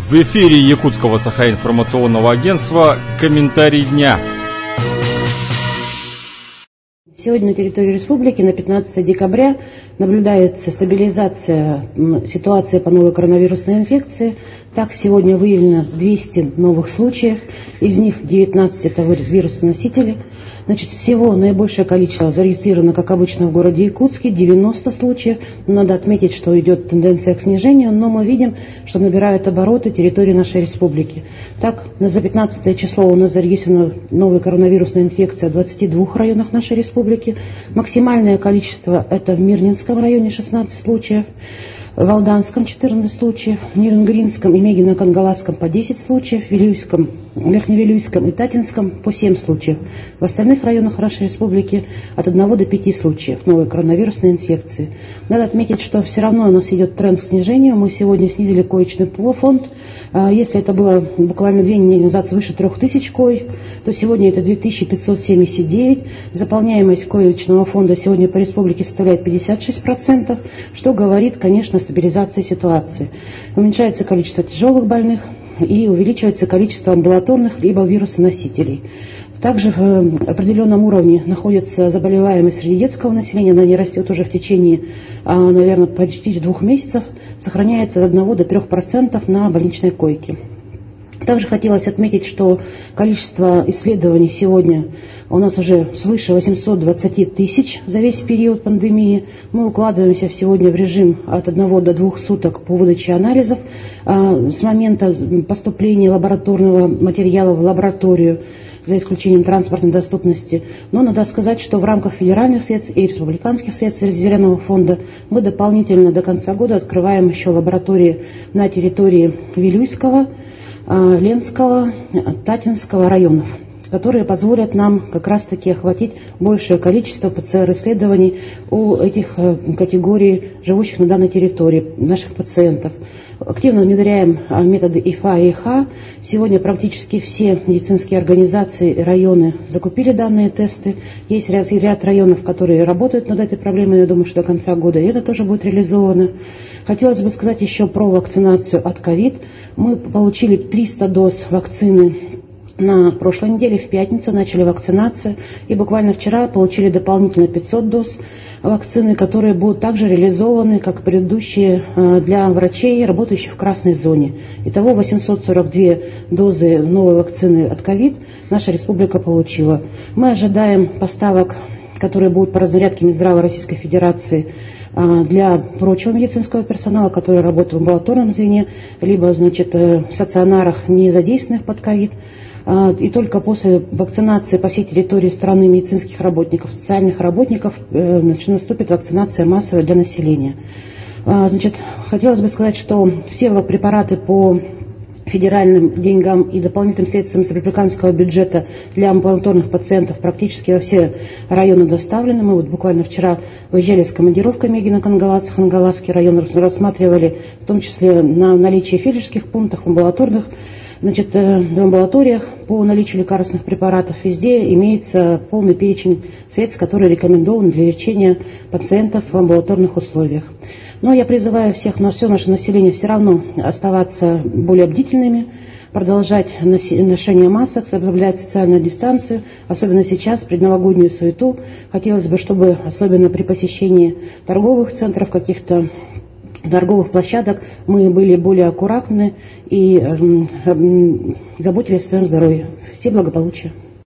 В эфире Якутского Саха-информационного агентства «Комментарий дня». Сегодня на территории республики на 15 декабря наблюдается стабилизация ситуации по новой коронавирусной инфекции. Так, сегодня выявлено 200 новых случаев, из них 19 это вирусоносители. Значит, всего наибольшее количество зарегистрировано, как обычно, в городе Якутске, 90 случаев. Надо отметить, что идет тенденция к снижению, но мы видим, что набирают обороты территории нашей республики. Так, за 15 число у нас зарегистрирована новая коронавирусная инфекция в 22 районах нашей республики. Максимальное количество это в Мирнинском районе 16 случаев, в Алданском 14 случаев, в Ниренгринском и Мегино-Кангаласском по 10 случаев, в Вилюйском, Верхневилюйском и Татинском по 7 случаев. В остальных районах нашей республики от 1 до 5 случаев новой коронавирусной инфекции. Надо отметить, что все равно у нас идет тренд к снижению. Мы сегодня снизили коечный фонд. Если это было буквально 2 недели назад свыше 3000 коек, то сегодня это 2579. Заполняемость коечного фонда сегодня по республике составляет 56%, что говорит, конечно, о стабилизации ситуации. Уменьшается количество тяжелых больных и увеличивается количество амбулаторных либо вирусоносителей. Также в определенном уровне находится заболеваемость среди детского населения, она не растет уже в течение, наверное, почти 2 месяцев, сохраняется от 1 до 3% на больничной койке. Также хотелось отметить, что количество исследований сегодня у нас уже свыше 820 тысяч за весь период пандемии. Мы укладываемся сегодня в режим от 1 до 2 суток по выдаче анализов с момента поступления лабораторного материала в лабораторию, за исключением транспортной доступности. Но надо сказать, что в рамках федеральных средств и республиканских средств резервного фонда мы дополнительно до конца года открываем еще лаборатории на территории Вилюйского, Ленского, Татинского районов, которые позволят нам как раз-таки охватить большее количество ПЦР-исследований у этих категорий живущих на данной территории, наших пациентов. Активно внедряем методы ИФА и ИХА. Сегодня практически все медицинские организации и районы закупили данные тесты. Есть ряд районов, которые работают над этой проблемой, я думаю, что до конца года и это тоже будет реализовано. Хотелось бы сказать еще про вакцинацию от ковид. Мы получили 300 доз вакцины на прошлой неделе, в пятницу начали вакцинацию, и буквально вчера получили дополнительно 500 доз вакцины, которые будут также реализованы, как предыдущие, для врачей, работающих в красной зоне. Итого 842 дозы новой вакцины от ковид наша республика получила. Мы ожидаем поставок, которые будут по разрядке Минздрава Российской Федерации, для прочего медицинского персонала, который работает в амбулаторном звене, либо, в стационарах, не задействованных под ковид. И только после вакцинации по всей территории страны медицинских работников, социальных работников наступит вакцинация массовая для населения. Хотелось бы сказать, что все препараты по федеральным деньгам и дополнительным средствам из республиканского бюджета для амбулаторных пациентов практически во все районы доставлены. Мы буквально вчера выезжали с командировкой Мегино-Кангалас, Хангаласский район, рассматривали в том числе на наличие фельдшерских пунктов, амбулаторных. В амбулаториях по наличию лекарственных препаратов везде имеется полный перечень средств, которые рекомендованы для лечения пациентов в амбулаторных условиях. Но я призываю всех, все наше население все равно оставаться более бдительными, продолжать ношение масок, соблюдать социальную дистанцию, особенно сейчас, в предновогоднюю суету. Хотелось бы, чтобы особенно при посещении торговых центров, каких-то торговых площадок, мы были более аккуратны и заботились о своем здоровье. Всем благополучия.